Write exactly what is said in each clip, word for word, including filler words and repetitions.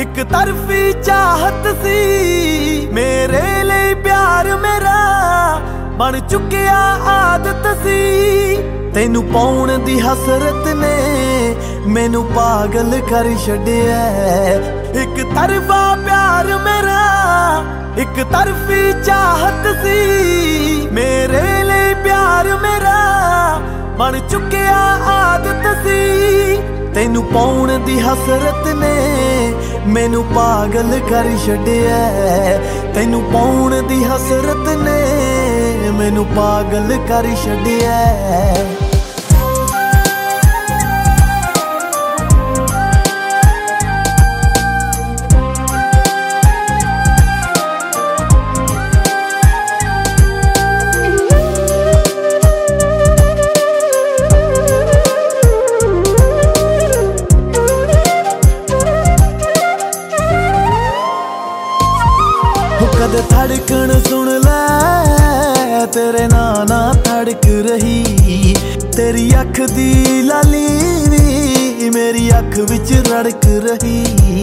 एक तरफी चाहत सी मेरे लिए प्यार मेरा बन चुकिया आदत सी। तेनू पाउण दी हसरत ने मैनू पागल कर छड्डिया। एक तरफा प्यार मेरा एक तरफी चाहत सी मेरे लिए प्यार मेरा बन चुकिया आदत सी। तेनू पाउण दी हसरत ने मैनू पागल कर छड्डिया। तेनू पाउण दी हसरत ने मैनू पागल कर छड्डिया। कदे धड़कन सुन ले तेरे नाना धड़क रही। तेरी अख दी लाली भी मेरी अख विच रड़क रही।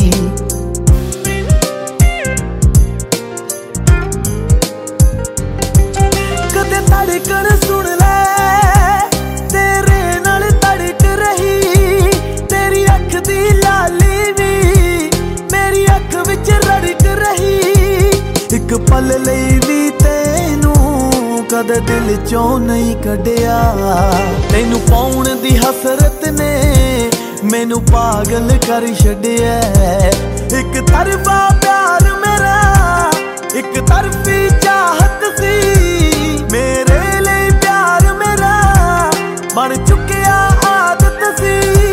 कदे धड़कन सुन ले तेरे नाल धड़क रही। तेरी अख दी लाली भी मेरी अख विच रड़क रही। एक पल लई भी तेनू कदे दिल चों नहीं कढ़िया। तेनू पाउण दी हसरत ने मैनू पागल कर छड्डिया। एक तरफा प्यार मेरा एक तरफी चाहत सी मेरे लिए प्यार मेरा बन चुकिया आदत सी।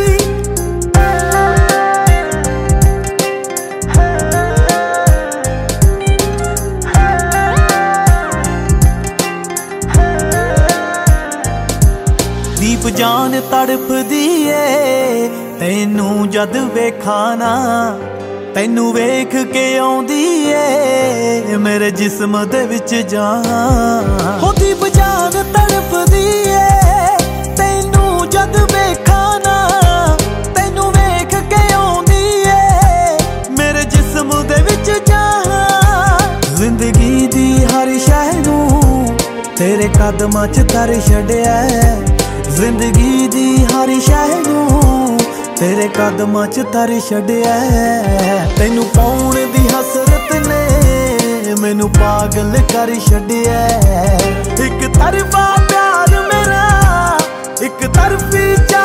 दीप जान तड़प दिए तेनू जद वेखा ना। तेनू वेख के आउंदी ए मेरे जिस्म दे विच जान। हो दीप जान तड़प दिए तेनू जद वेखा ना। तेनू वेख के आउंदी ए मेरे जिस्म दे विच जान। जिंदगी दी हर शै नू तेरे कदमां च धर छड्डिया। जिंदगी दी हर शै नू तेरे कदमां च धर छड्डिया। तेनू पाउण दी हसरत ने मैनू पागल कर छड्डिया। एक तरफा प्यार मेरा एक तरफी